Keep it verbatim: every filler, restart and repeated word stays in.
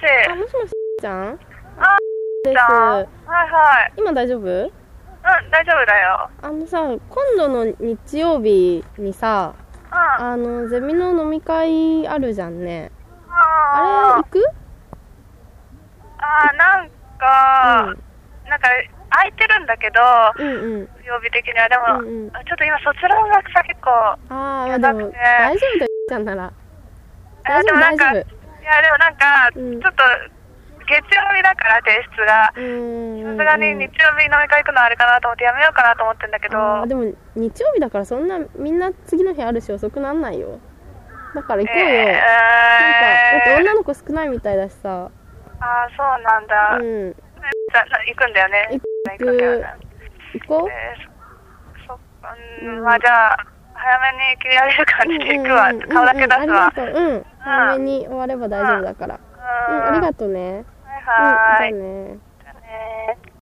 あ、もしもしちゃんあ、 です。 じゃん。はいはい。 今大丈夫？ うん、大丈夫だよ。 あのさ、今度の日曜日にさ、 うん。 あの、ゼミの飲み会あるじゃんね。 ああれ、行く？ あー、なんか、なんか、空いてるんだけど、 うんうん。 曜日的には。でも、 うんうん。 ちょっと今卒論がさ、結構、 あー、まあやでも、 ばくて。 大丈夫だよ、ちゃんなら。大あ、 丈夫、 でもなんか、 大丈いや、でもなんか、 うんちょっと、月曜日だから提出が。 夫。うーん。 さすがに日曜日飲み会行くのあれかなと思ってやめようかなと思ってんだけど。 あー、でも、日曜日だからそんな、みんな次の日あるし遅くなんないよ。だから行こうよ。 えー、 なんか、だって女の子少ないみたいだしさ。 ああ、そうなんだ。 うん。 じゃ行くんだよね。 行く行くんだよね。 行こう。 えー、そそっか、ううんん、まあじゃあ、早めに切り上げる感じで行くわ。 うんうんうん顔だけ出すわ。 ありがとう。うん。早めに終われば大丈夫だから。うん、ありがとうね。 はいはーい。 うん、じゃあね。 じゃあねー。